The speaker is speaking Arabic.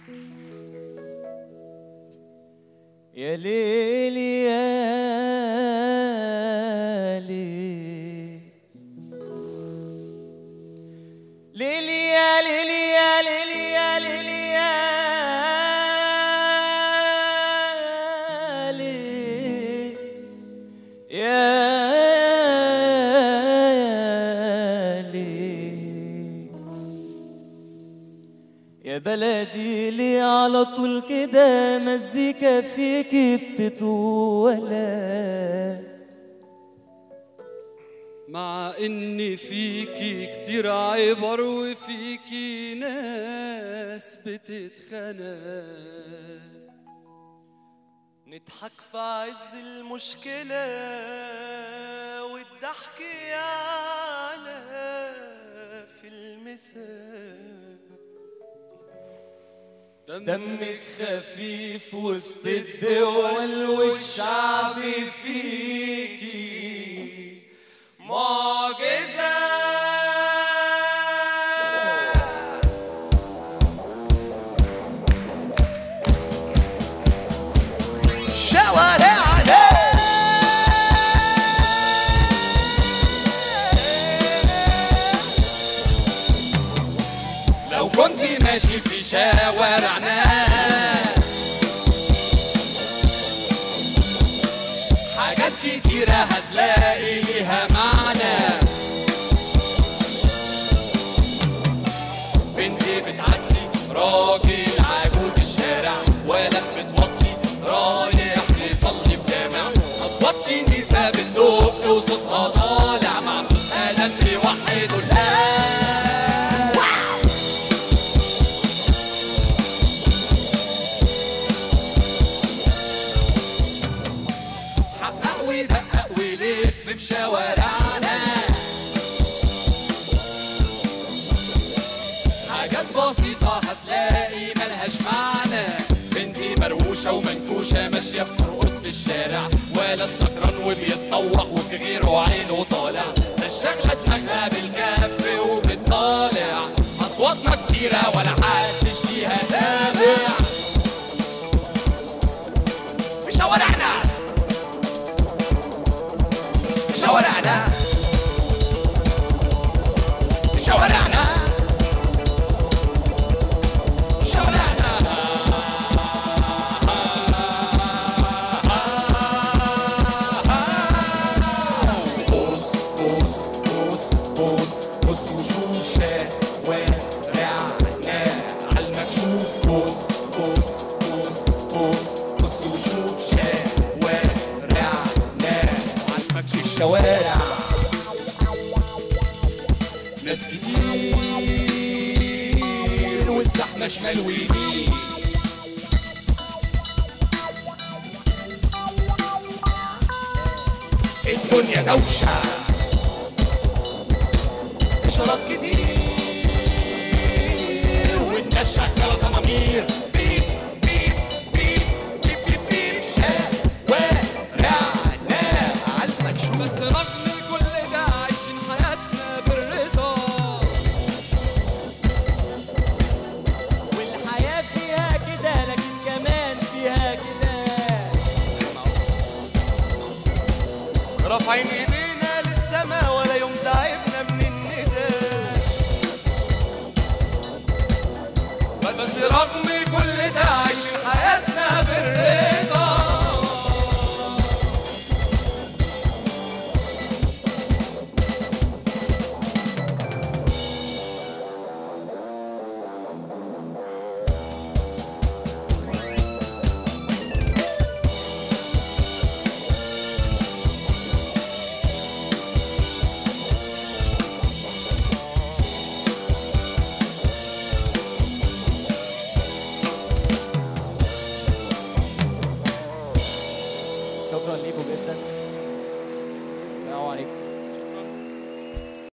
يا ليل يا ليل ليل يا ليل يا ليل يا ليل يا ليل يا ليل يا بلدي لي على طول كده مزيكا فيكي بتتولى مع ان فيكي كتير عبر وفيكي ناس بتتخانق نضحك في عز المشكلة والضحك يعلى في المساء دمك خفيف وسط الدول والشعب فيكي معجزة شوارعنا لو كنت ماشي في شوارعنا حاجات كتيرة هتلاقي ليها معنى. بنت بتعدي راجل عجوز الشارع ولد بتوطي رايح يصلي في جامع. أصوات كنيسة بتدق وصوتها طالع مع صوت آلات بيوحدوا الله. حقق ودقق ولف في شوارعنا حاجات بسيطة هتلاقي ملهاش معنى. بنتي مروشة ومنكوشة ماشية بترقص في الشارع ولد سكران وبيتطوح وفي غيره عينه طالع. ده الشغلة دماغها بالكف وبتطالع. أصواتنا كتيرة ولا حدش ليها سامع في شوارعنا في شوارعنا في شوارعنا في شوارعنا. بص بص بص بص بص وشوف شوارعنا عالمكشوف. بص بص بص بص بص وشوف شوارعنا عالمكشوف. الشوارع ناس كتير والزحمة شمال ويمين. الدنيا دوشة إشارات كتير والناس شغالة زمامير. بيب بيب بيب بيب بيب بيب شوارعنا عالمكشوف. بس رغم كل ده عايشين حياتنا بالرضا والحياة فيها كده لكن كمان فيها كده رافعين